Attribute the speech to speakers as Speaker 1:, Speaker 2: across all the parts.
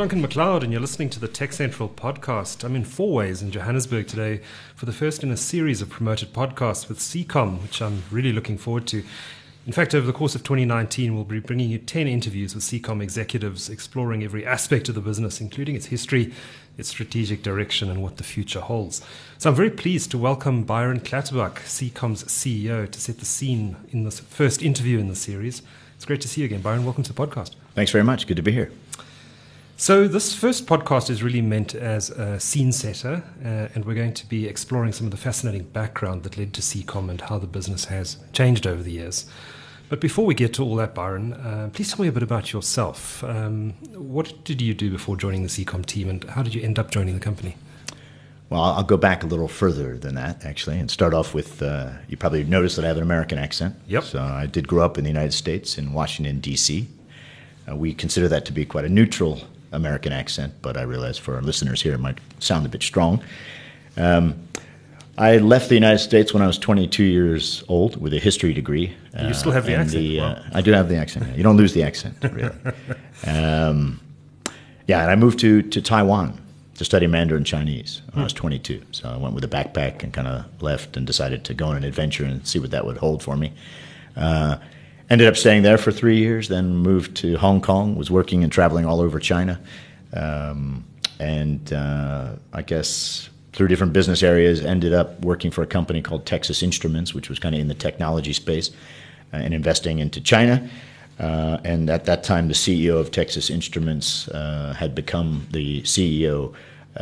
Speaker 1: Duncan McLeod, and you're listening to the Tech Central podcast. I'm in Fourways in Johannesburg today for the first in a series of promoted podcasts with Seacom, which I'm really looking forward to. In fact, over the course of 2019, we'll be bringing you 10 interviews with Seacom executives, exploring every aspect of the business, including its history, its strategic direction, and what the future holds. So I'm very pleased to welcome Byron Clutterbuck, Seacom's CEO, to set the scene in this first interview in the series. It's great to see you again, Byron. Welcome to the podcast.
Speaker 2: Thanks very much. Good to be here.
Speaker 1: So this first podcast is really meant as a scene setter, and we're going to be exploring some of the fascinating background that led to Seacom and how the business has changed over the years. But before we get to all that, Byron, please tell me a bit about yourself. What did you do before joining the Seacom team, and how did you end up joining the company?
Speaker 2: Well, I'll go back a little further than that, actually, and start off with, you probably noticed that I have an American accent.
Speaker 1: Yep.
Speaker 2: So I did grow up in the United States, in Washington, D.C. We consider that to be quite a neutral American accent, but I realize for our listeners here it might sound a bit strong. I left the United States when I was 22 years old with a history degree.
Speaker 1: You still have the accent? Wow.
Speaker 2: I do have the accent. Yeah. You don't lose the accent, really. And I moved to Taiwan to study Mandarin Chinese when I was 22. So I went with a backpack and kind of left and decided to go on an adventure and see what that would hold for me. Ended up staying there for 3 years, then moved to Hong Kong, was working and traveling all over China. I guess through different business areas, ended up working for a company called Texas Instruments, which was kind of in the technology space, and investing into China. And at that time, the CEO of Texas Instruments had become the CEO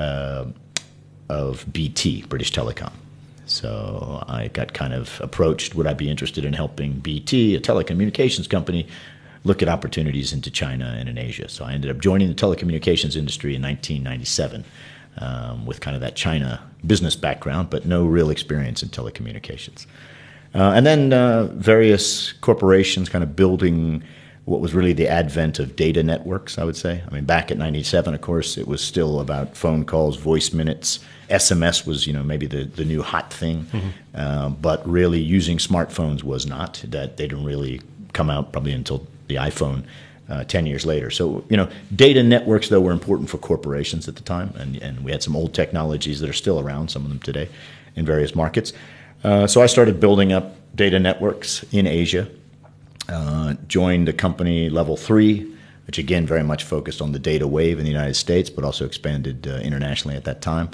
Speaker 2: of BT, British Telecom. So I got kind of approached, would I be interested in helping BT, a telecommunications company, look at opportunities into China and in Asia. So I ended up joining the telecommunications industry in 1997 with kind of that China business background, but no real experience in telecommunications. And then various corporations kind of building what was really the advent of data networks, I would say. I mean, back at 97, of course, it was still about phone calls, voice minutes. SMS was, maybe the new hot thing. Mm-hmm. But really using smartphones was not. That they didn't really come out probably until the iPhone 10 years later. So, data networks, though, were important for corporations at the time. And we had some old technologies that are still around, some of them today, in various markets. So I started building up data networks in Asia. Joined a company, Level 3, which again very much focused on the data wave in the United States, but also expanded internationally at that time.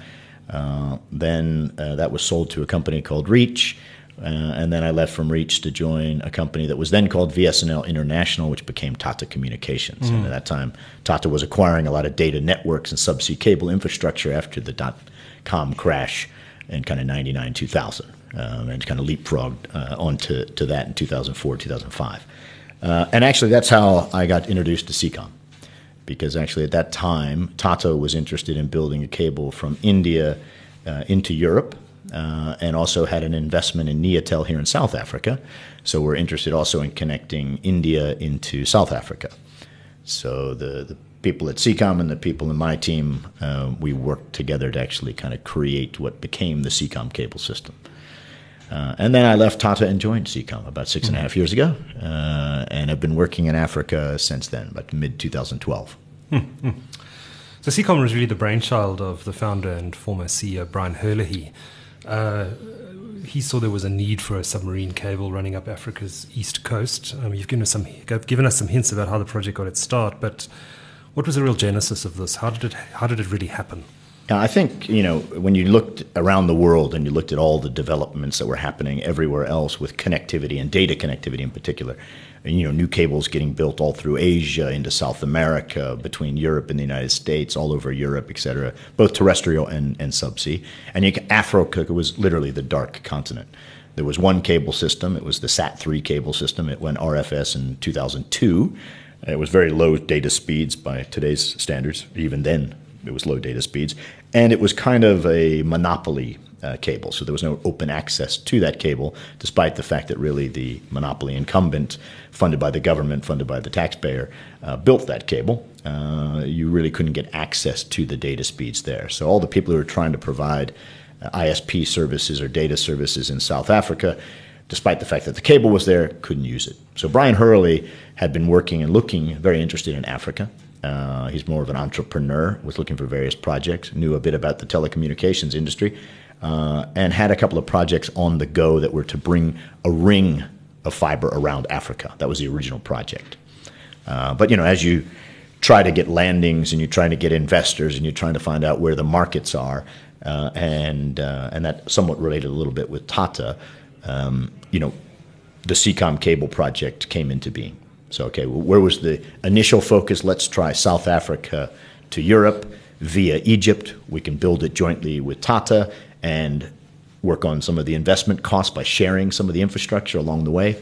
Speaker 2: Then that was sold to a company called Reach, and then I left from Reach to join a company that was then called VSNL International, which became Tata Communications. And at that time, Tata was acquiring a lot of data networks and subsea cable infrastructure after the dot-com crash in kind of 99, 2000. And kind of leapfrogged onto that in 2004, 2005. And actually, that's how I got introduced to Seacom. Because actually, at that time, Tata was interested in building a cable from India into Europe, and also had an investment in Neotel here in South Africa. So we're interested also in connecting India into South Africa. So the people at Seacom and the people in my team, we worked together to actually kind of create what became the Seacom cable system. And then I left Tata and joined Seacom about 6.5 years ago, and I've been working in Africa since then, about mid-2012.
Speaker 1: So Seacom was really the brainchild of the founder and former CEO, Brian Herlihy. He saw there was a need for a submarine cable running up Africa's east coast. You've given us some hints about how the project got its start, but what was the real genesis of this? How did it really happen?
Speaker 2: I think, when you looked around the world and you looked at all the developments that were happening everywhere else with connectivity and data connectivity in particular, and, new cables getting built all through Asia into South America, between Europe and the United States, all over Europe, et cetera, both terrestrial and subsea. And Africa was literally the dark continent. There was one cable system. It was the SAT-3 cable system. It went RFS in 2002. It was very low data speeds by today's standards. Even then, it was low data speeds, and it was kind of a monopoly cable. So there was no open access to that cable, despite the fact that really the monopoly incumbent, funded by the government, funded by the taxpayer, built that cable. You really couldn't get access to the data speeds there. So all the people who were trying to provide ISP services or data services in South Africa, despite the fact that the cable was there, couldn't use it. So Brian Herlihy had been working and looking, very interested in Africa, He's more of an entrepreneur, was looking for various projects, knew a bit about the telecommunications industry, and had a couple of projects on the go that were to bring a ring of fiber around Africa. That was the original project. But as you try to get landings and you're trying to get investors and you're trying to find out where the markets are, and that somewhat related a little bit with Tata, the Seacom cable project came into being. So, okay, where was the initial focus? Let's try South Africa to Europe via Egypt. We can build it jointly with Tata and work on some of the investment costs by sharing some of the infrastructure along the way.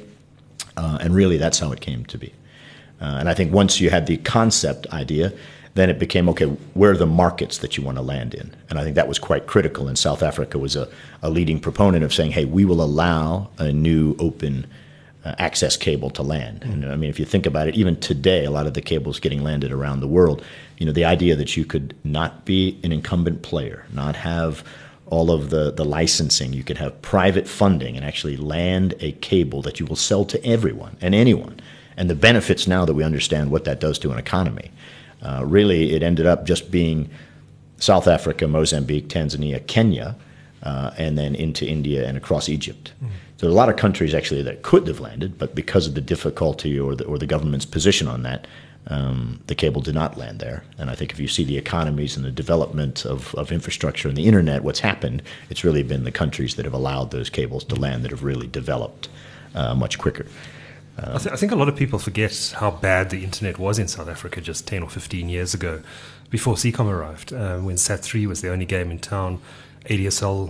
Speaker 2: And really, that's how it came to be. And I think once you had the concept idea, then it became, okay, where are the markets that you want to land in? And I think that was quite critical. And South Africa was a leading proponent of saying, hey, we will allow a new open access cable to land. And I mean, if you think about it, even today, a lot of the cables getting landed around the world, the idea that you could not be an incumbent player, not have all of the licensing, you could have private funding and actually land a cable that you will sell to everyone and anyone. And the benefits now that we understand what that does to an economy. Really, it ended up just being South Africa, Mozambique, Tanzania, Kenya, and then into India and across Egypt. So a lot of countries actually that could have landed, but because of the difficulty or the government's position on that, the cable did not land there. And I think if you see the economies and the development of infrastructure and the internet, what's happened, it's really been the countries that have allowed those cables to land that have really developed much quicker.
Speaker 1: I think a lot of people forget how bad the internet was in South Africa just 10 or 15 years ago, before Seacom arrived, when Sat3 was the only game in town. ADSL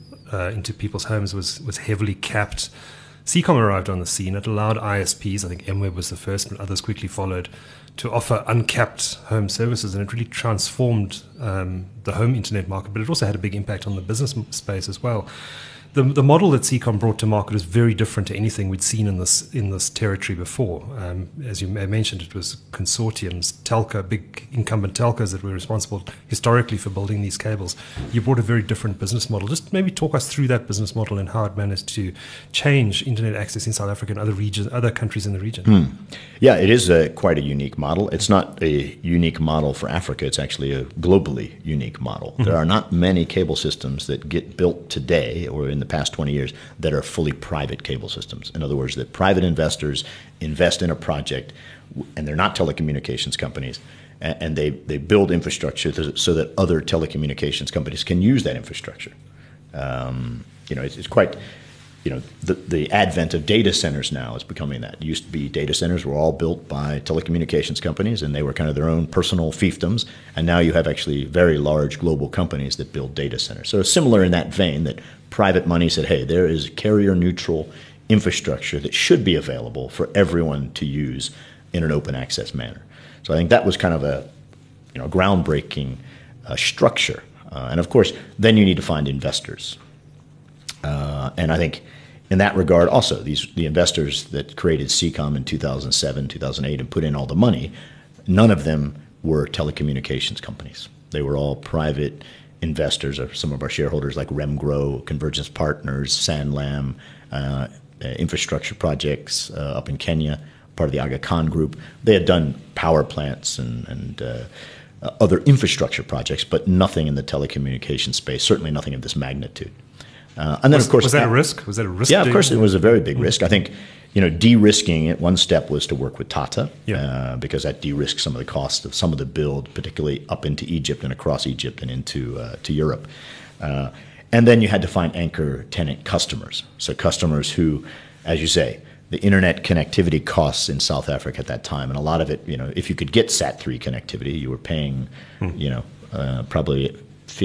Speaker 1: into people's homes was heavily capped. Seacom arrived on the scene. It allowed ISPs, I think MWeb was the first, but others quickly followed, to offer uncapped home services, and it really transformed the home internet market, but it also had a big impact on the business space as well. The model that Seacom brought to market is very different to anything we'd seen in this territory before. As you mentioned, it was consortiums, big incumbent telcos that were responsible historically for building these cables. You brought a very different business model. Just maybe talk us through that business model and how it managed to change internet access in South Africa and other countries in the region.
Speaker 2: Yeah, it is quite a unique model. It's not a unique model for Africa. It's actually a globally unique model. There are not many cable systems that get built today or in the past 20 years that are fully private cable systems. In other words, that private investors invest in a project, and they're not telecommunications companies, and they build infrastructure so that other telecommunications companies can use that infrastructure. It's quite, the advent of data centers now is becoming that. It used to be data centers were all built by telecommunications companies, and they were kind of their own personal fiefdoms. And now you have actually very large global companies that build data centers. So it's similar in that vein that private money said, hey, there is carrier-neutral infrastructure that should be available for everyone to use in an open access manner. So I think that was kind of a groundbreaking structure. And of course, then you need to find investors. And I think in that regard, also, the investors that created Seacom in 2007, 2008, and put in all the money, none of them were telecommunications companies. They were all private investors, or some of our shareholders like Remgro, Convergence Partners, Sanlam, infrastructure projects up in Kenya, part of the Aga Khan Group. They had done power plants and other infrastructure projects, but nothing in the telecommunications space, certainly nothing of this magnitude. And then, of course,
Speaker 1: was that a risk? Was that a risk?
Speaker 2: Yeah, of course, it was a very big risk. I think, de-risking it. One step was to work with Tata, because that de-risked some of the cost of some of the build, particularly up into Egypt and across Egypt and into to Europe. And then you had to find anchor tenant customers. So customers who, as you say, the internet connectivity costs in South Africa at that time, and a lot of it, if you could get Sat3 connectivity, you were paying, probably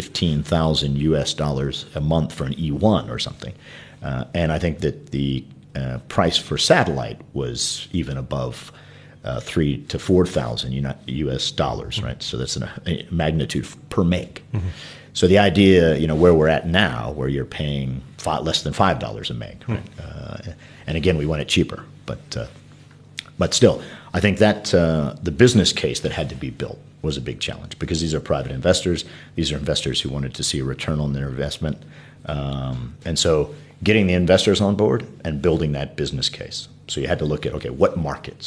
Speaker 2: $15,000 a month for an E1 or something. And I think that the price for satellite was even above $3,000 to $4,000 US dollars, right? So that's a magnitude per meg. So the idea, where we're at now, where you're paying less than $5 a meg, right? And again, we want it cheaper, but still, I think that the business case that had to be built was a big challenge, because these are private investors. These are investors who wanted to see a return on their investment. And so getting the investors on board and building that business case. So you had to look at, okay, what markets?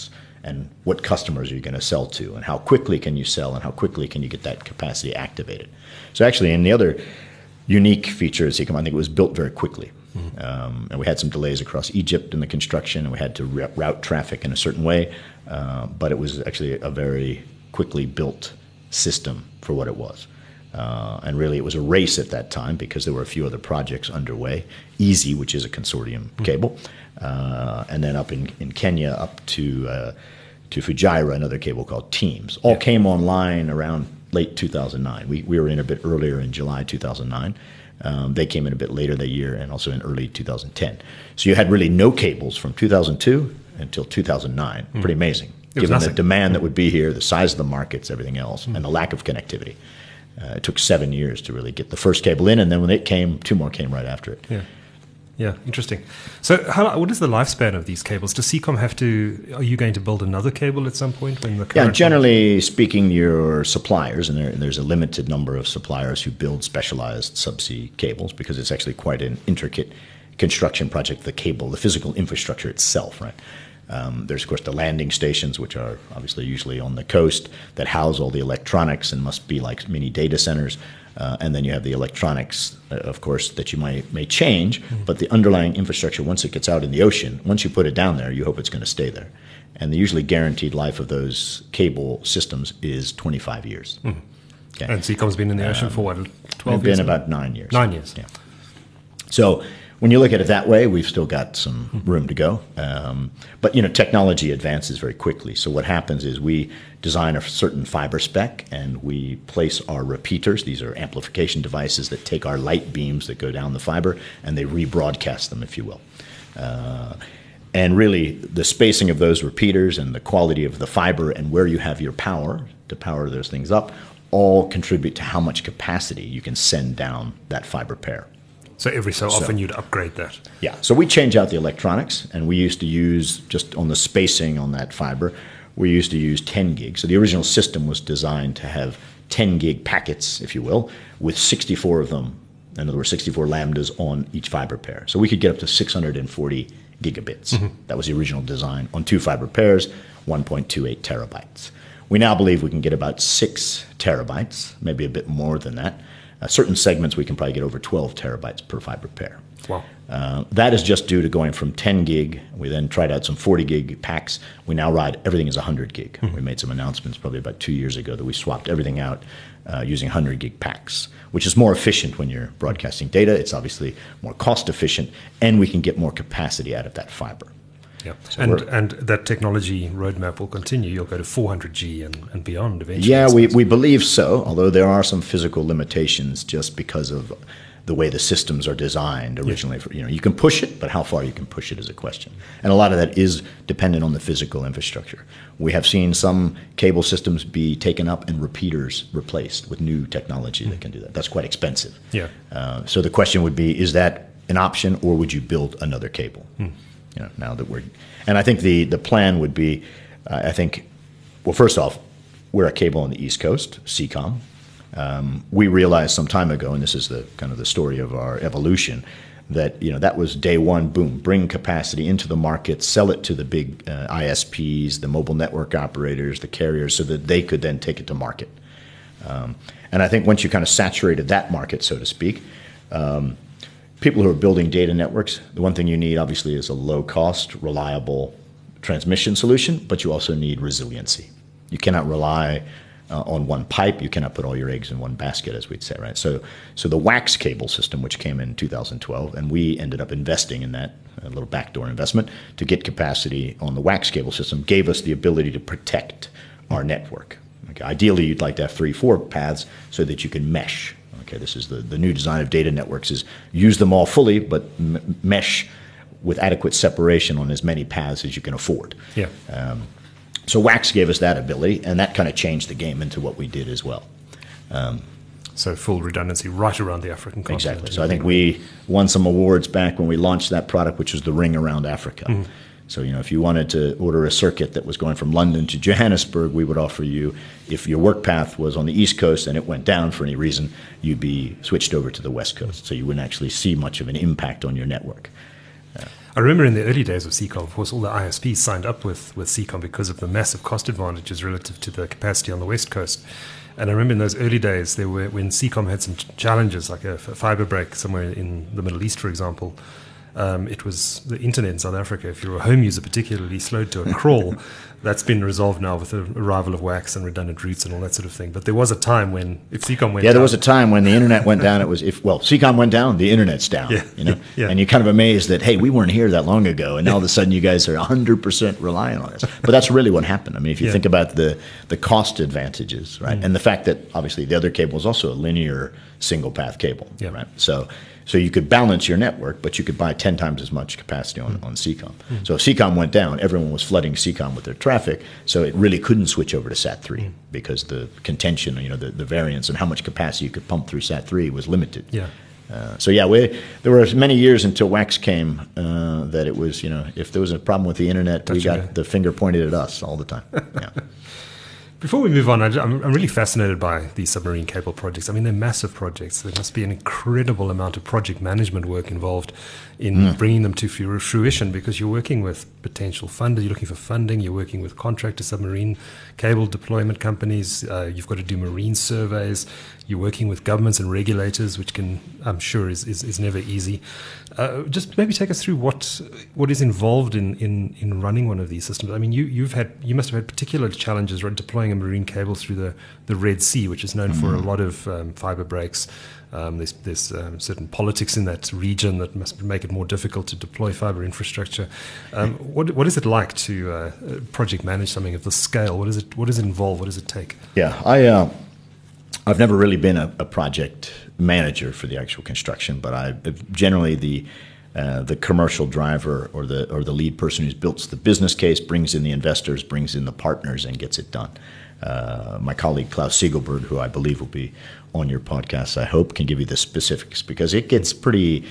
Speaker 2: and what customers are you going to sell to, and how quickly can you sell, and how quickly can you get that capacity activated. So actually, in the other unique feature of Seacom, I think it was built very quickly. And we had some delays across Egypt in the construction, and we had to route traffic in a certain way, but it was actually a very quickly built system for what it was. And really, it was a race at that time because there were a few other projects underway. EASY, which is a consortium cable, and then up in Kenya, up to Fujairah, another cable called Teams. All came online around late 2009. We were in a bit earlier in July 2009. They came in a bit later that year, and also in early 2010. So you had really no cables from 2002 until 2009. Pretty amazing, given the demand that would be here, the size of the markets, everything else, and the lack of connectivity. It took 7 years to really get the first cable in, and then when it came, 2 more came right after it.
Speaker 1: Yeah, interesting. So what is the lifespan of these cables? Does Seacom have to, are you going to build another cable at some point? When the current
Speaker 2: generally speaking, your suppliers, and there's a limited number of suppliers who build specialized subsea cables, because it's actually quite an intricate construction project, the cable, the physical infrastructure itself, right? There's, of course, the landing stations, which are obviously usually on the coast, that house all the electronics and must be like mini data centers. And then you have the electronics, of course, that you may change, but the underlying infrastructure, once it gets out in the ocean, once you put it down there, you hope it's going to stay there. And the usually guaranteed life of those cable systems is 25 years.
Speaker 1: Okay. And Seacom's been in the ocean for what, 12
Speaker 2: years?
Speaker 1: It's
Speaker 2: been about 9 years.
Speaker 1: 9 years.
Speaker 2: Yeah. So when you look at it that way, we've still got some room to go. But, technology advances very quickly. So what happens is we design a certain fiber spec, and we place our repeaters. These are amplification devices that take our light beams that go down the fiber, and they rebroadcast them, if you will. And really, the spacing of those repeaters and the quality of the fiber and where you have your power to power those things up all contribute to how much capacity you can send down that fiber pair.
Speaker 1: So every so often you'd upgrade that.
Speaker 2: Yeah. So we change out the electronics, and we used to use, just on the spacing on that fiber, we used to use 10 gig. So the original system was designed to have 10 gig packets, if you will, with 64 of them. In other words, 64 lambdas on each fiber pair. So we could get up to 640 gigabits. That was the original design on 2 fiber pairs, 1.28 terabytes. We now believe we can get about 6 terabytes, maybe a bit more than that. Certain segments we can probably get over 12 terabytes per fiber pair.
Speaker 1: Wow.
Speaker 2: That is just due to going from 10 gig. We then tried out some 40 gig packs. We now ride everything is 100 gig. We made some announcements probably about 2 years ago that we swapped everything out using 100 gig packs, which is more efficient when you're broadcasting data. It's obviously more cost efficient, and we can get more capacity out of that fiber.
Speaker 1: Yeah, so and that technology roadmap will continue. You'll go to 400G and beyond eventually.
Speaker 2: Yeah, we believe so, although there are some physical limitations just because of the way the systems are designed originally. Yeah. You can push it, but how far you can push it is a question. And a lot of that is dependent on the physical infrastructure. We have seen some cable systems be taken up and repeaters replaced with new technology that can do that. That's quite expensive.
Speaker 1: Yeah.
Speaker 2: So the question would be, is that an option, or would you build another cable? Now that and I think the plan would be, well, first off, we're a cable on the East Coast, Seacom. We realized some time ago, and this is the kind of the story of our evolution, that that was day one. Boom, bring capacity into the market, sell it to the big ISPs, the mobile network operators, the carriers, so that they could then take it to market. And I think once you kind of saturated that market, so to speak. People who are building data networks, the one thing you need, obviously, is a low-cost, reliable transmission solution, but you also need resiliency. You cannot rely on one pipe. You cannot put all your eggs in one basket, as we'd say, right? So the WAX cable system, which came in 2012, and we ended up investing in that, a little backdoor investment, to get capacity on the WAX cable system, gave us the ability to protect our network. Okay, ideally, you'd like to have 3-4 paths so that you can mesh. Okay, this is the new design of data networks, is use them all fully, but mesh with adequate separation on as many paths as you can afford.
Speaker 1: Yeah.
Speaker 2: So WAX gave us that ability, and that kind of changed the game into what we did as well.
Speaker 1: So full redundancy right around the African continent.
Speaker 2: Exactly. So I think we won some awards back when we launched that product, which was the Ring Around Africa. So, if you wanted to order a circuit that was going from London to Johannesburg, we would offer you, if your work path was on the East Coast and it went down for any reason, you'd be switched over to the West Coast. So you wouldn't actually see much of an impact on your network.
Speaker 1: I remember in the early days of Seacom, of course, all the ISPs signed up with Seacom because of the massive cost advantages relative to the capacity on the West Coast. And I remember in those early days, when Seacom had some challenges, like a fiber break somewhere in the Middle East, for example. It was the internet in South Africa, if you're a home user particularly, slowed to a crawl. That's been resolved now with the arrival of WACS and redundant routes and all that sort of thing. But there was a time when, if Seacom went down...
Speaker 2: there was a time when the internet went down. Seacom went down, the internet's down.
Speaker 1: Yeah.
Speaker 2: And you're kind of amazed that, hey, we weren't here that long ago, and now all of a sudden you guys are 100% reliant on us. But that's really what happened. I mean, if you think about the cost advantages, right, and the fact that obviously the other cable is also a linear single-path cable, right? So you could balance your network, but you could buy 10 times as much capacity on Seacom. So if Seacom went down, everyone was flooding Seacom with their traffic, so it really couldn't switch over to Sat3 because the contention, the variance and how much capacity you could pump through Sat3 was limited. There were many years until WACS came that it was, if there was a problem with the internet, we got the finger pointed at us all the time. Yeah.
Speaker 1: Before we move on, I'm really fascinated by these submarine cable projects. I mean, they're massive projects. There must be an incredible amount of project management work involved in bringing them to fruition because you're working with potential funders, you're looking for funding, you're working with contractor submarine cable deployment companies, you've got to do marine surveys, you're working with governments and regulators, which I'm sure is never easy. Just maybe take us through what is involved in running one of these systems. I mean, you must have had particular challenges deploying a marine cable through the Red Sea, which is known for a lot of fiber breaks. There's certain politics in that region that must make it more difficult to deploy fiber infrastructure. What is it like to project manage something of this scale? What does it involve? What does it take?
Speaker 2: Yeah, I've never really been a project manager for the actual construction, but I generally the commercial driver or the lead person who's built the business case, brings in the investors, brings in the partners, and gets it done. My colleague Klaus Siegelberg, who I believe will be on your podcast, I hope, can give you the specifics because it gets pretty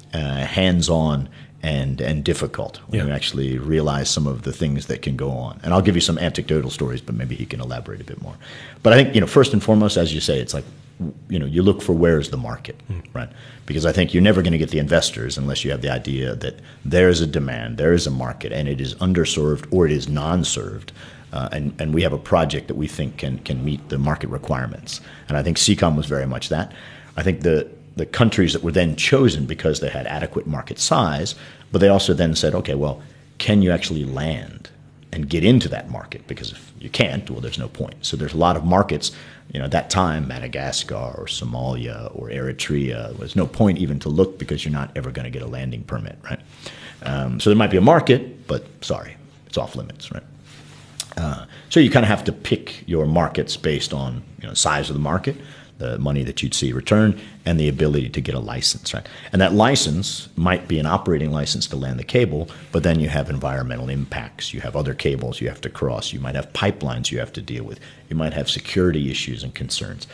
Speaker 2: hands-on and difficult when you actually realize some of the things that can go on. And I'll give you some anecdotal stories, but maybe he can elaborate a bit more. But I think, first and foremost, as you say, it's like, you look for where's the market, right? Because I think you're never going to get the investors unless you have the idea that there is a demand, there is a market, and it is underserved or it is non-served. And we have a project that we think can meet the market requirements. And I think Seacom was very much that. I think the countries that were then chosen because they had adequate market size, but they also then said, okay, well, can you actually land and get into that market? Because if you can't, well, there's no point. So there's a lot of markets, at that time, Madagascar or Somalia or Eritrea, there's no point even to look because you're not ever going to get a landing permit, right? So there might be a market, but sorry, it's off limits, right? So you kind of have to pick your markets based on size of the market, the money that you'd see returned, and the ability to get a license, right? And that license might be an operating license to land the cable, but then you have environmental impacts. You have other cables you have to cross. You might have pipelines you have to deal with. You might have security issues and concerns.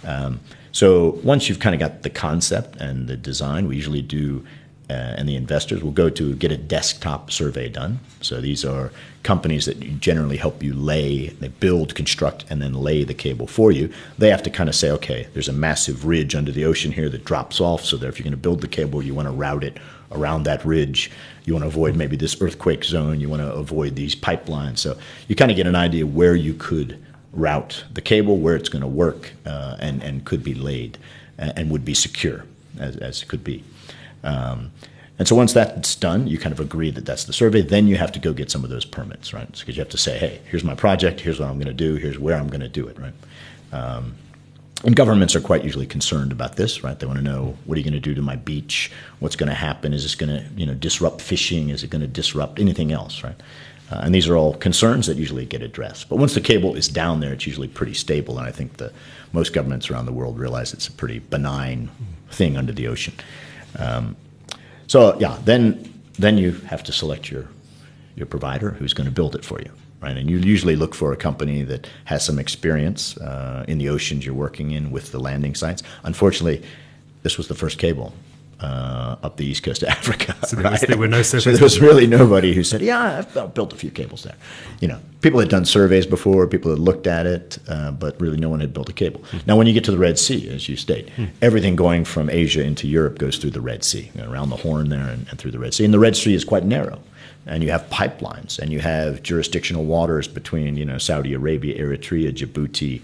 Speaker 2: So once you've kind of got the concept and the design, we usually do and the investors will go to get a desktop survey done. So these are companies that generally help you they build, construct, and then lay the cable for you. They have to kind of say, okay, there's a massive ridge under the ocean here that drops off, so that if you're going to build the cable, you want to route it around that ridge. You want to avoid maybe this earthquake zone. You want to avoid these pipelines. So you kind of get an idea where you could route the cable, where it's going to work, and could be laid and would be secure as it could be. And so once that's done, you kind of agree that that's the survey. Then you have to go get some of those permits, right? Because you have to say, hey, here's my project. Here's what I'm going to do. Here's where I'm going to do it, right? And governments are quite usually concerned about this, right? They want to know, what are you going to do to my beach? What's going to happen? Is this going to, disrupt fishing? Is it going to disrupt anything else, right? And these are all concerns that usually get addressed. But once the cable is down there, it's usually pretty stable. And I think most governments around the world realize it's a pretty benign thing under the ocean. Then you have to select your provider who's going to build it for you, right? And you usually look for a company that has some experience in the oceans you're working in with the landing sites. Unfortunately, this was the first cable up the east coast of Africa.
Speaker 1: So there were no surface.
Speaker 2: So there was really nobody who said, "Yeah, I've built a few cables there." You know, people had done surveys before, people had looked at it, but really no one had built a cable. Now, when you get to the Red Sea, as you state, everything going from Asia into Europe goes through the Red Sea, around the Horn there and through the Red Sea. And the Red Sea is quite narrow. And you have pipelines, and you have jurisdictional waters between, Saudi Arabia, Eritrea, Djibouti,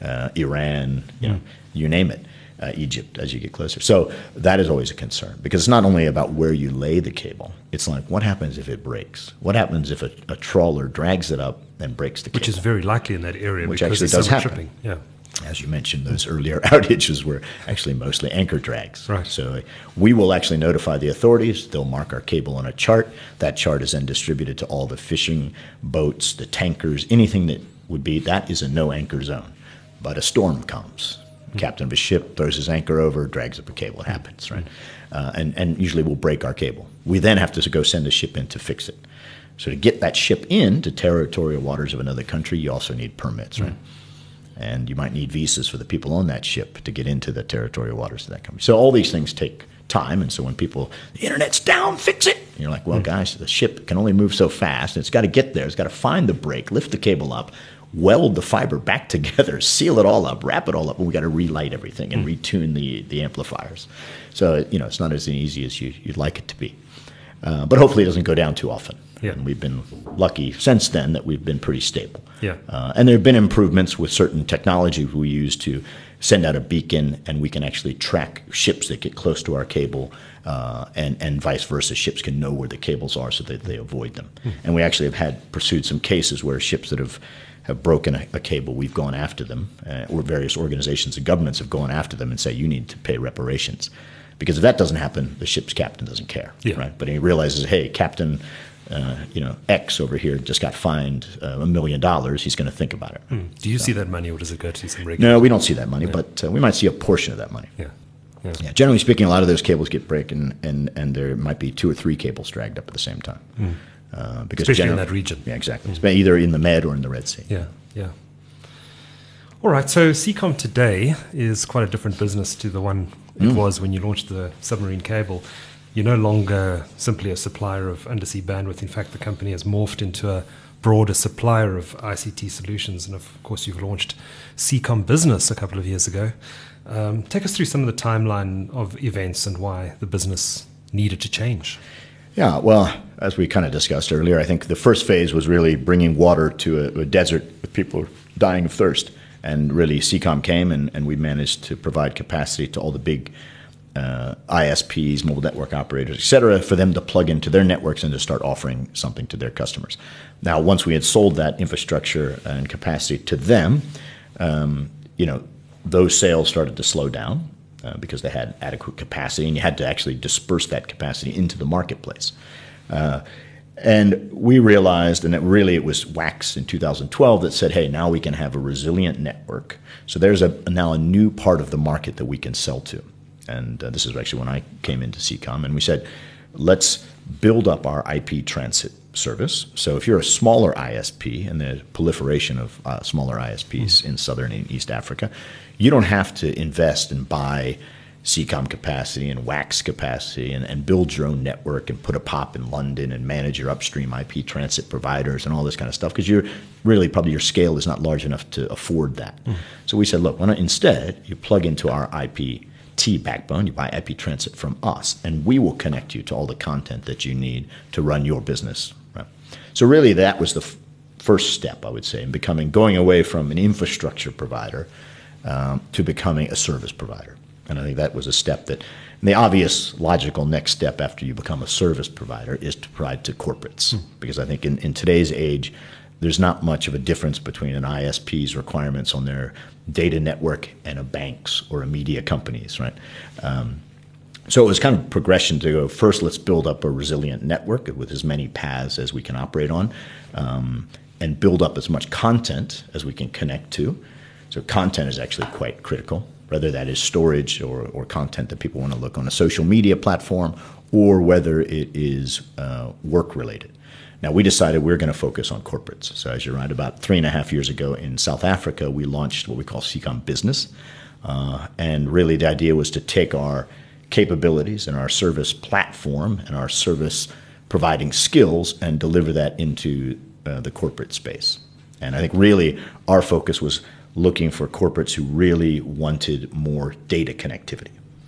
Speaker 2: Iran, you name it, Egypt as you get closer. So that is always a concern, because it's not only about where you lay the cable. It's like, what happens if it breaks? What happens if a trawler drags it up and breaks the cable?
Speaker 1: Which is very likely in that area.
Speaker 2: Which
Speaker 1: because
Speaker 2: actually does happen.
Speaker 1: Tripping. Yeah.
Speaker 2: As you mentioned, those earlier outages were actually mostly anchor drags.
Speaker 1: Right.
Speaker 2: So we will actually notify the authorities. They'll mark our cable on a chart. That chart is then distributed to all the fishing boats, the tankers, anything that is a no anchor zone. But a storm comes. Captain of a ship throws his anchor over, drags up a cable. It happens, right? And usually we'll break our cable. We then have to go send a ship in to fix it. So to get that ship into territorial waters of another country, you also need permits, right? And you might need visas for the people on that ship to get into the territorial waters of that country. So all these things take time. And so when people, the internet's down, fix it. And you're like, well, guys, the ship can only move so fast. And it's got to get there. It's got to find the break, lift the cable up, weld the fiber back together, seal it all up, wrap it all up. And we got to relight everything and retune the amplifiers. So, it's not as easy as you'd like it to be. But hopefully it doesn't go down too often.
Speaker 1: Yeah.
Speaker 2: And we've been lucky since then that we've been pretty stable.
Speaker 1: Yeah.
Speaker 2: And there have been improvements with certain technology we use to send out a beacon, and we can actually track ships that get close to our cable, and vice versa. Ships can know where the cables are so that they avoid them. And we actually have pursued some cases where ships that have broken a cable, we've gone after them, or various organizations and governments have gone after them and say, you need to pay reparations. Because if that doesn't happen, the ship's captain doesn't care, right? But he realizes, hey, Captain X over here just got fined $1 million. He's going to think about it.
Speaker 1: Do you see that money, or does it go to some regular?
Speaker 2: No, we don't see that money, but we might see a portion of that money.
Speaker 1: Yeah.
Speaker 2: Generally speaking, a lot of those cables get broken, and there might be 2 or 3 cables dragged up at the same time. Because
Speaker 1: especially in that region.
Speaker 2: Yeah, exactly. It's either in the Med or in the Red Sea.
Speaker 1: Yeah. All right, so Seacom today is quite a different business to the one it was when you launched the submarine cable. You're no longer simply a supplier of undersea bandwidth. In fact, the company has morphed into a broader supplier of ICT solutions. And of course, you've launched Seacom Business a couple of years ago. Take us through some of the timeline of events and why the business needed to change.
Speaker 2: Yeah, well, as we kind of discussed earlier, I think the first phase was really bringing water to a desert with people dying of thirst. And really, Seacom came, and we managed to provide capacity to all the big ISPs, mobile network operators, et cetera, for them to plug into their networks and to start offering something to their customers. Now, once we had sold that infrastructure and capacity to them, those sales started to slow down because they had adequate capacity, and you had to actually disperse that capacity into the marketplace. And we realized, and it was WACS in 2012 that said, hey, now we can have a resilient network. So there's now a new part of the market that we can sell to. And this is actually when I came into Seacom, and we said, let's build up our IP transit service. So if you're a smaller ISP, and the proliferation of smaller ISPs in Southern and East Africa, you don't have to invest and buy Seacom capacity and WACS capacity and build your own network and put a POP in London and manage your upstream IP transit providers and all this kind of stuff, because you're really probably your scale is not large enough to afford that. So we said, look, why not instead you plug into our IPT backbone, you buy IP transit from us, and we will connect you to all the content that you need to run your business. Right? So really that was the first step, I would say, in going away from an infrastructure provider to becoming a service provider. And I think that was a step and the obvious logical next step after you become a service provider is to provide to corporates. Because I think in today's age, there's not much of a difference between an ISP's requirements on their data network and a bank's or a media company's, right? So it was kind of progression to go, first, let's build up a resilient network with as many paths as we can operate on, and build up as much content as we can connect to. So content is actually quite critical, whether that is storage or content that people want to look on a social media platform, or whether it is work-related. Now, we decided we're going to focus on corporates. So as you're right, about 3.5 years ago in South Africa, we launched what we call Seacom Business. And really the idea was to take our capabilities and our service platform and our service providing skills and deliver that into the corporate space. And I think really our focus was looking for corporates who really wanted more data connectivity.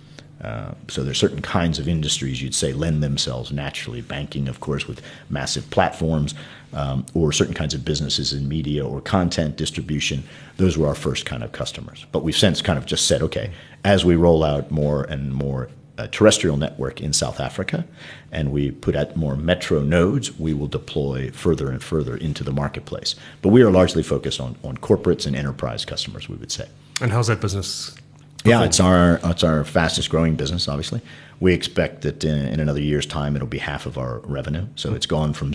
Speaker 2: So there's certain kinds of industries you'd say lend themselves naturally. Banking, of course, with massive platforms, or certain kinds of businesses in media or content distribution. Those were our first kind of customers. But we've since kind of just said, okay, as we roll out more and more terrestrial network in South Africa, and we put out more metro nodes, we will deploy further and further into the marketplace. But we are largely focused on corporates and enterprise customers, we would say.
Speaker 1: And how's that business?
Speaker 2: Yeah, it's our fastest growing business, obviously. We expect that in another year's time, it'll be half of our revenue. So it's gone from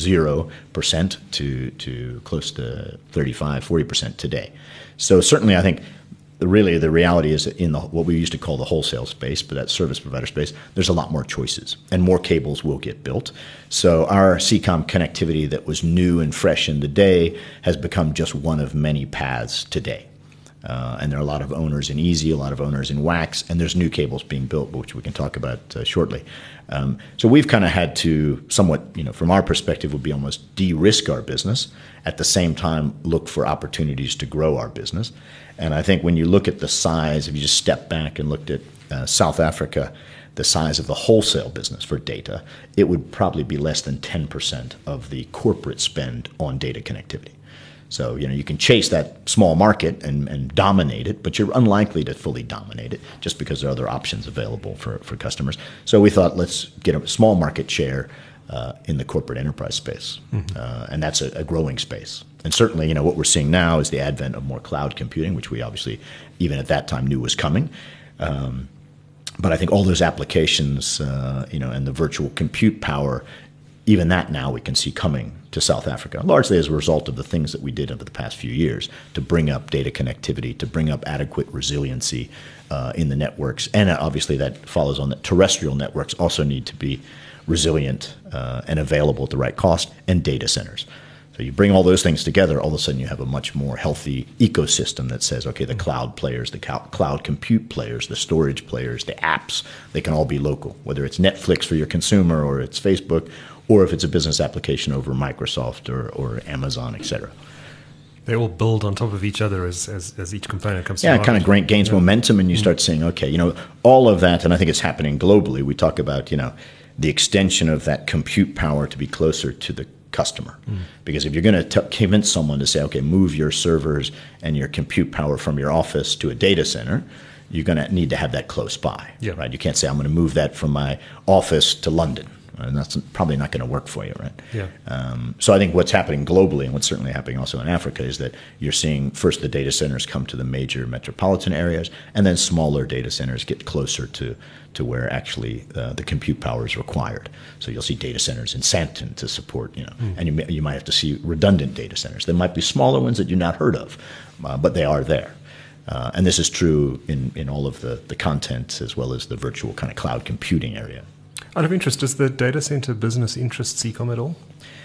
Speaker 2: 0% to close to 35, 40% today. So certainly I think really the reality is that in what we used to call the wholesale space, but that service provider space, there's a lot more choices and more cables will get built. So our CCOM connectivity that was new and fresh in the day has become just one of many paths today. And there are a lot of owners in Easy, a lot of owners in Wax, and there's new cables being built, which we can talk about shortly. So we've kind of had to somewhat, from our perspective, would be almost de-risk our business, at the same time look for opportunities to grow our business. And I think when you look at the size, if you just step back and looked at South Africa, the size of the wholesale business for data, it would probably be less than 10% of the corporate spend on data connectivity. So, you can chase that small market and dominate it, but you're unlikely to fully dominate it just because there are other options available for customers. So we thought, let's get a small market share in the corporate enterprise space. And that's a growing space. And certainly, what we're seeing now is the advent of more cloud computing, which we obviously, even at that time, knew was coming. But I think all those applications, and the virtual compute power, even that now we can see coming to South Africa, largely as a result of the things that we did over the past few years to bring up data connectivity, to bring up adequate resiliency in the networks. And obviously that follows on that terrestrial networks also need to be resilient and available at the right cost, and data centers. So you bring all those things together, all of a sudden you have a much more healthy ecosystem that says, okay, the cloud players, the cloud compute players, the storage players, the apps, they can all be local, whether it's Netflix for your consumer or it's Facebook, or if it's a business application over Microsoft or Amazon, et cetera.
Speaker 1: They all build on top of each other as each component comes to
Speaker 2: market.
Speaker 1: market.
Speaker 2: Yeah, it kind of gains momentum, and you start saying, okay, all of that, and I think it's happening globally. We talk about, the extension of that compute power to be closer to the customer. Because if you're going to convince someone to say, okay, move your servers and your compute power from your office to a data center, you're going to need to have that close by, right? You can't say, I'm going to move that from my office to London. And that's probably not going to work for you, right?
Speaker 1: Yeah.
Speaker 2: So I think what's happening globally, and what's certainly happening also in Africa, is that you're seeing first the data centers come to the major metropolitan areas, and then smaller data centers get closer to where actually the compute power is required. So you'll see data centers in Sandton to support, and you might have to see redundant data centers. There might be smaller ones that you've not heard of, but they are there. And this is true in all of the content as well as the virtual kind of cloud computing area.
Speaker 1: Out of interest, does the data center business interest CCOM at all?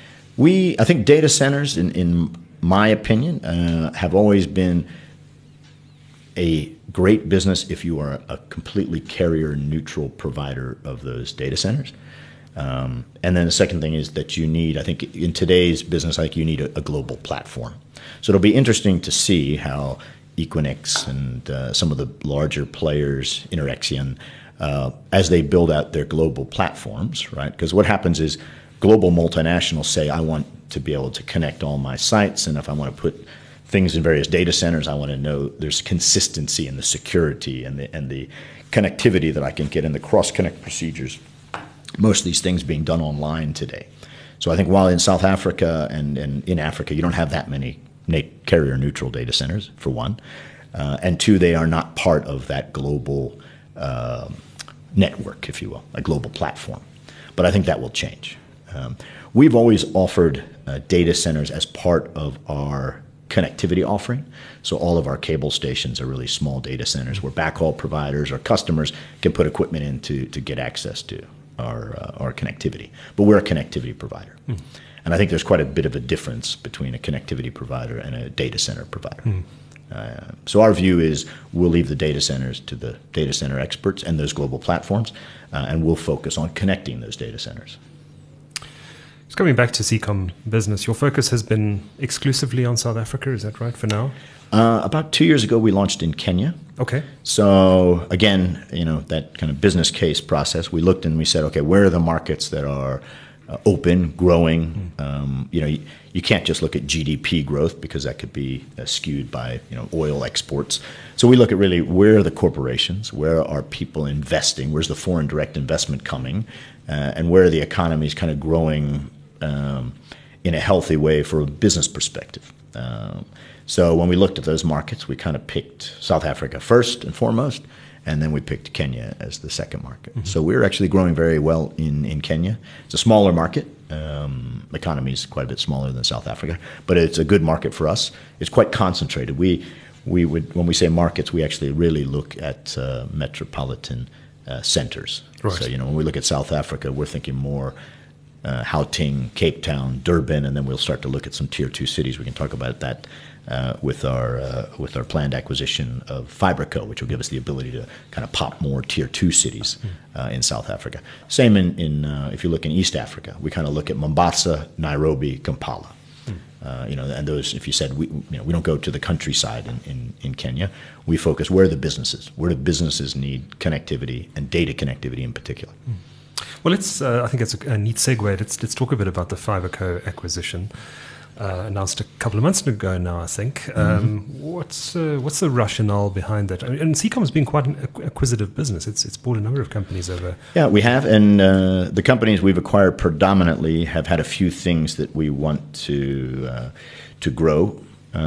Speaker 2: I think data centers, in my opinion, have always been a great business if you are a completely carrier-neutral provider of those data centers. And then the second thing is that you need, I think in today's business, you need a global platform. So it'll be interesting to see how Equinix and some of the larger players, Interxion, as they build out their global platforms, right? Because what happens is global multinationals say, I want to be able to connect all my sites, and if I want to put things in various data centers, I want to know there's consistency in the security and the connectivity that I can get in the cross-connect procedures. Most of these things being done online today. So I think while in South Africa and in Africa, you don't have that many carrier-neutral data centers, for one. And two, they are not part of that global network, if you will, a global platform. But I think that will change. We've always offered data centers as part of our connectivity offering. So all of our cable stations are really small data centers where backhaul providers or customers can put equipment in to get access to our connectivity. But we're a connectivity provider. And I think there's quite a bit of a difference between a connectivity provider and a data center provider. So our view is we'll leave the data centers to the data center experts and those global platforms, and we'll focus on connecting those data centers.
Speaker 1: Just coming back to Seacom business, your focus has been exclusively on South Africa, is that right, for now?
Speaker 2: About 2 years ago, we launched in Kenya.
Speaker 1: Okay.
Speaker 2: So again, that kind of business case process, we looked and we said, okay, where are the markets that are open, growing? You can't just look at GDP growth because that could be skewed by oil exports. So we look at really where are the corporations, where are people investing, where's the foreign direct investment coming, and where are the economies kind of growing in a healthy way from a business perspective. So when we looked at those markets, we kind of picked South Africa first and foremost, and then we picked Kenya as the second market. Mm-hmm. So we're actually growing very well in Kenya. It's a smaller market. The economy is quite a bit smaller than South Africa, but it's a good market for us. It's quite concentrated. We would, when we say markets, we actually really look at metropolitan centers. Right. So when we look at South Africa, we're thinking more Gauteng, Cape Town, Durban, and then we'll start to look at some tier 2 cities. We can talk about that with our planned acquisition of FiberCo, which will give us the ability to kind of pop more tier 2 cities in South Africa. Same in if you look in East Africa, we kind of look at Mombasa, Nairobi, Kampala. And those, if you said we don't go to the countryside in Kenya, we focus where are the businesses, where do businesses need connectivity and data connectivity in particular.
Speaker 1: Well, I think it's a neat segue. Let's talk a bit about the FiberCo acquisition. Announced a couple of months ago now, I think. What's the rationale behind that? And Seacom has been quite an acquisitive business. It's bought a number of companies over. Yeah,
Speaker 2: we have, and the companies we've acquired predominantly have had a few things that we want to grow,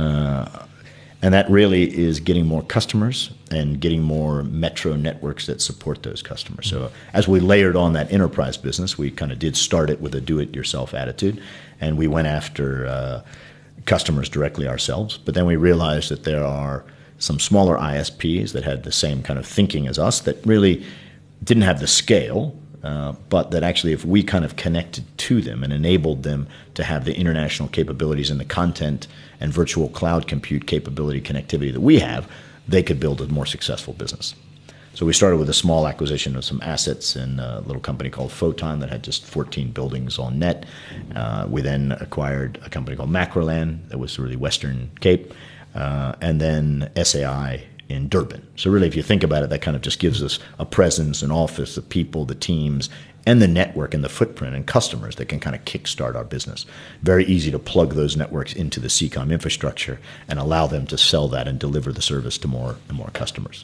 Speaker 2: and that really is getting more customers and getting more metro networks that support those customers. So as we layered on that enterprise business, we kind of did start it with a do-it-yourself attitude, and we went after customers directly ourselves. But then we realized that there are some smaller ISPs that had the same kind of thinking as us that really didn't have the scale, but that actually if we kind of connected to them and enabled them to have the international capabilities and the content and virtual cloud compute capability connectivity that we have, they could build a more successful business. So we started with a small acquisition of some assets in a little company called Photon that had just 14 buildings on net. We then acquired a company called Macroland that was really Western Cape, and then SAI in Durban. So really, if you think about it, that kind of just gives us a presence, an office, the people, the teams, and the network and the footprint and customers that can kind of kickstart our business. Very easy to plug those networks into the Seacom infrastructure and allow them to sell that and deliver the service to more and more customers.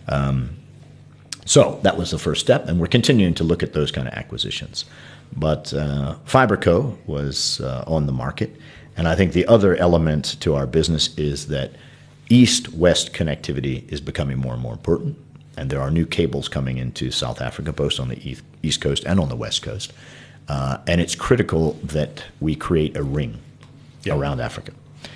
Speaker 2: So that was the first step, and we're continuing to look at those kind of acquisitions. But FiberCo was on the market, and I think the other element to our business is that east-west connectivity is becoming more and more important, and there are new cables coming into South Africa, both on the east coast and on the west coast. And it's critical that we create a ring around Africa.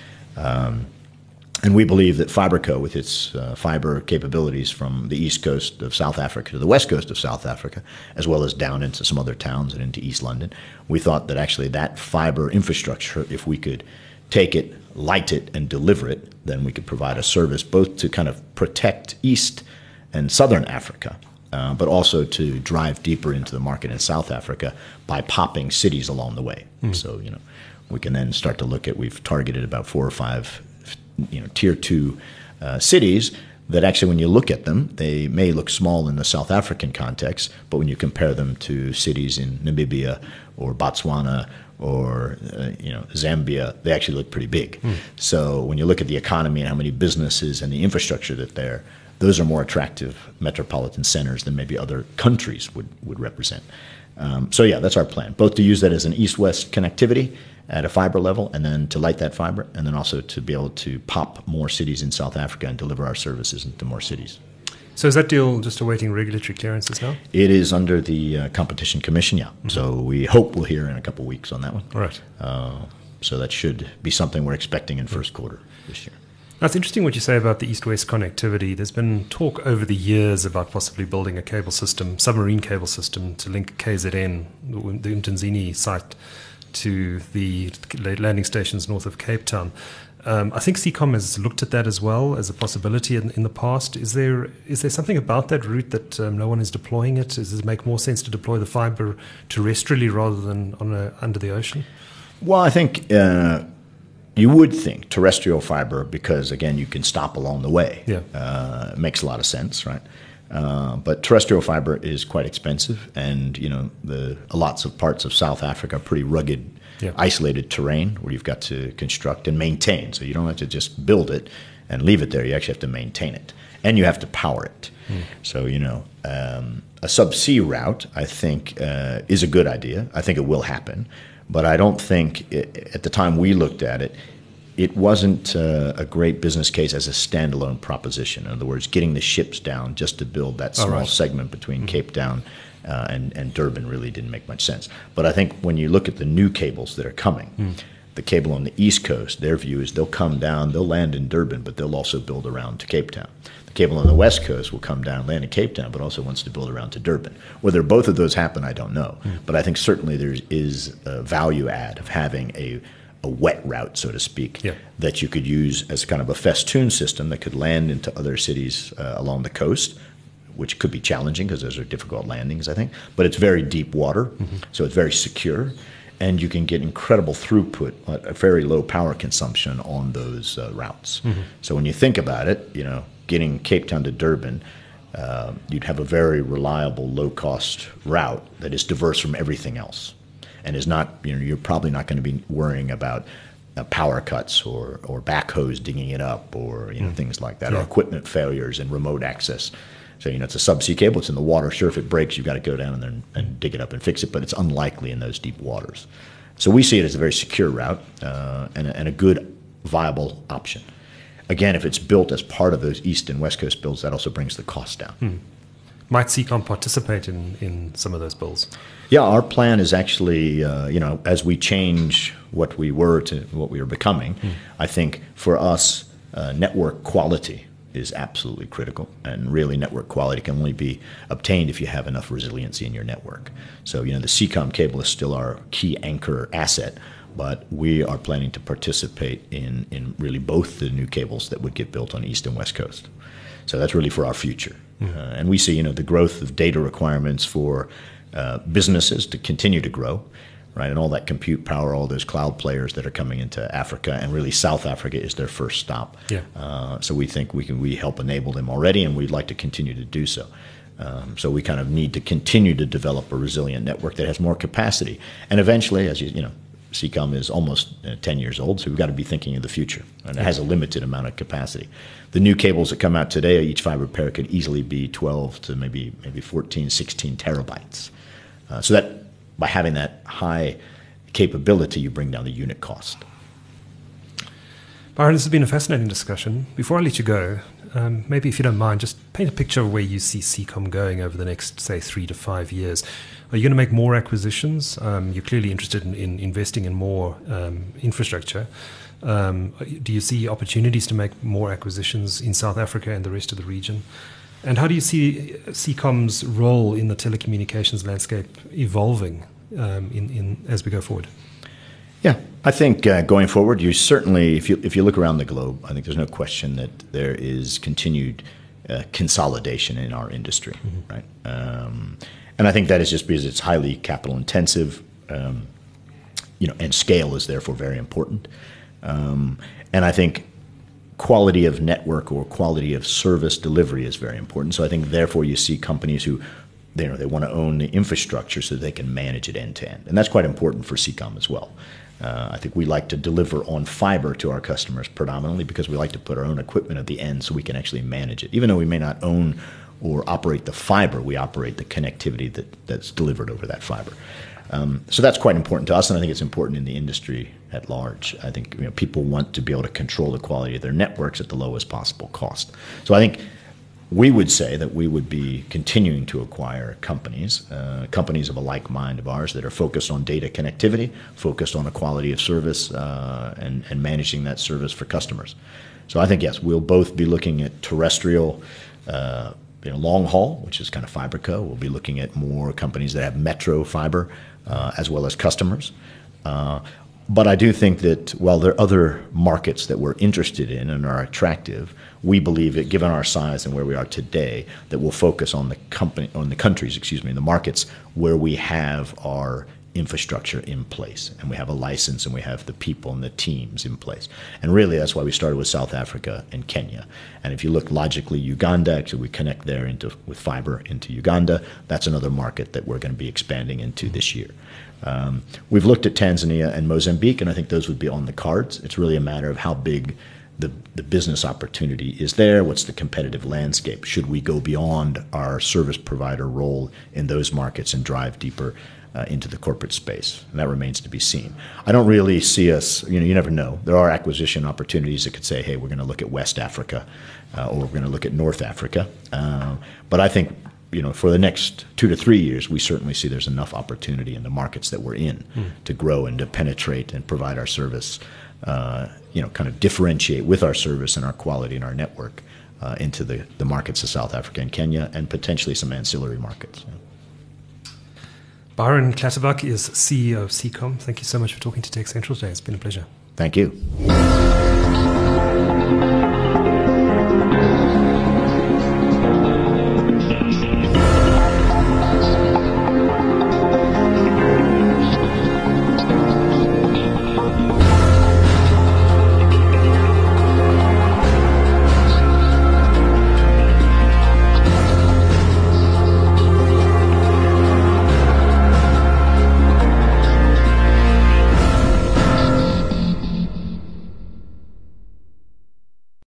Speaker 2: And we believe that FiberCo, with its fiber capabilities from the east coast of South Africa to the west coast of South Africa, as well as down into some other towns and into East London, we thought that actually that fiber infrastructure, if we could take it, light it, and deliver it, then we could provide a service both to kind of protect East and Southern Africa, but also to drive deeper into the market in South Africa by popping cities along the way. So, we can then start to look at, we've targeted about 4 or 5, tier 2 cities that actually, when you look at them, they may look small in the South African context, but when you compare them to cities in Namibia or Botswana or Zambia, they actually look pretty big. So when you look at the economy and how many businesses and the infrastructure that there, those are more attractive metropolitan centers than maybe other countries would represent. So that's our plan, both to use that as an east-west connectivity at a fiber level, and then to light that fiber, and then also to be able to pop more cities in South Africa and deliver our services into more cities.
Speaker 1: So is that deal just awaiting regulatory clearances now?
Speaker 2: It is under the Competition Commission, So we hope we'll hear in a couple of weeks on that one.
Speaker 1: All right.
Speaker 2: So that should be something we're expecting in first quarter this year.
Speaker 1: Now, it's interesting what you say about the east-west connectivity. There's been talk over the years about possibly building a cable system, submarine cable system, to link KZN, the Umtanzini site, to the landing stations north of Cape Town. I think Seacom has looked at that as well as a possibility in the past. Is there something about that route that no one is deploying it? Does it make more sense to deploy the fiber terrestrially rather than under the ocean?
Speaker 2: Well, I think you would think terrestrial fiber because, again, you can stop along the way.
Speaker 1: Yeah.
Speaker 2: It makes a lot of sense, right? But terrestrial fiber is quite expensive, and lots of parts of South Africa are pretty rugged, isolated terrain where you've got to construct and maintain. So you don't have to just build it and leave it there. You actually have to maintain it, and you have to power it. So a subsea route, I think, is a good idea. I think it will happen, but I don't think at the time we looked at it, it wasn't a great business case as a standalone proposition. In other words, getting the ships down just to build that small segment between Cape Town and Durban really didn't make much sense. But I think when you look at the new cables that are coming, the cable on the East Coast, their view is they'll come down, they'll land in Durban, but they'll also build around to Cape Town. The cable on the West Coast will come down, land in Cape Town, but also wants to build around to Durban. Whether both of those happen, I don't know. But I think certainly there is a value add of having a wet route, so to speak, that you could use as kind of a festoon system that could land into other cities along the coast, which could be challenging because those are difficult landings, I think. But it's very deep water, so it's very secure, and you can get incredible throughput at a very low power consumption on those routes. So when you think about it, getting Cape Town to Durban, you'd have a very reliable, low-cost route that is diverse from everything else. And is not, you're probably not going to be worrying about power cuts or backhoes digging it up or things like that, or equipment failures and remote access. So it's a subsea cable. It's in the water. Sure, if it breaks, you've got to go down there and dig it up and fix it. But it's unlikely in those deep waters. So we see it as a very secure route and a good, viable option. Again, if it's built as part of those East and West Coast builds, that also brings the cost down.
Speaker 1: Might Seacom participate in some of those builds?
Speaker 2: Yeah, our plan is actually, as we change what we were to what we are becoming, I think for us, network quality is absolutely critical. And really, network quality can only be obtained if you have enough resiliency in your network. So, the Seacom cable is still our key anchor asset, but we are planning to participate in really both the new cables that would get built on East and West Coast. So that's really for our future. And we see, the growth of data requirements for businesses to continue to grow, right? And all that compute power, all those cloud players that are coming into Africa, and really South Africa is their first stop. So we think we help enable them already, and we'd like to continue to do so. So we kind of need to continue to develop a resilient network that has more capacity. And eventually, as Seacom is almost 10 years old, so we've got to be thinking of the future, and it has a limited amount of capacity. The new cables that come out today, each fiber pair could easily be 12 to maybe 14, 16 terabytes. So that by having that high capability, you bring down the unit cost.
Speaker 1: Byron, this has been a fascinating discussion. Before I let you go, maybe if you don't mind, just paint a picture of where you see Seacom going over the next, say, 3 to 5 years. Are you going to make more acquisitions? You're clearly interested in investing in more infrastructure. Do you see opportunities to make more acquisitions in South Africa and the rest of the region? And how do you see Seacom's role in the telecommunications landscape evolving as we go forward?
Speaker 2: Yeah, I think going forward, you certainly, if you look around the globe, I think there's no question that there is continued consolidation in our industry, right? And I think that is just because it's highly capital intensive, and scale is therefore very important. And I think quality of network or quality of service delivery is very important. So I think therefore you see companies who they want to own the infrastructure so they can manage it end to end, and that's quite important for Seacom as well. I think we like to deliver on fiber to our customers predominantly because we like to put our own equipment at the end so we can actually manage it. Even though we may not own or operate the fiber, we operate the connectivity that's delivered over that fiber. So that's quite important to us, and I think it's important in the industry at large. I think people want to be able to control the quality of their networks at the lowest possible cost. So I think we would say that we would be continuing to acquire companies of a like mind of ours that are focused on data connectivity, focused on the quality of service, and managing that service for customers. So I think, yes, we'll both be looking at terrestrial long haul, which is kind of FiberCo. We'll be looking at more companies that have metro fiber as well as customers. But I do think that while there are other markets that we're interested in and are attractive, we believe that given our size and where we are today, that we'll focus on the countries, the markets where we have our infrastructure in place, and we have a license, and we have the people and the teams in place. And really, that's why we started with South Africa and Kenya. And if you look logically, Uganda, actually we connect there with fiber into Uganda. That's another market that we're going to be expanding into this year. We've looked at Tanzania and Mozambique, and I think those would be on the cards. It's really a matter of how big the business opportunity is there. What's the competitive landscape? Should we go beyond our service provider role in those markets and drive deeper into the corporate space? And that remains to be seen. I don't really see us, you never know. There are acquisition opportunities that could say, hey, we're going to look at West Africa or we're going to look at North Africa. But I think, for the next 2 to 3 years, we certainly see there's enough opportunity in the markets that we're in to grow and to penetrate and provide our service, kind of differentiate with our service and our quality and our network into the markets of South Africa and Kenya and potentially some ancillary markets.
Speaker 1: Byron Clutterbuck is CEO of Seacom. Thank you so much for talking to Tech Central today. It's been a pleasure.
Speaker 2: Thank you.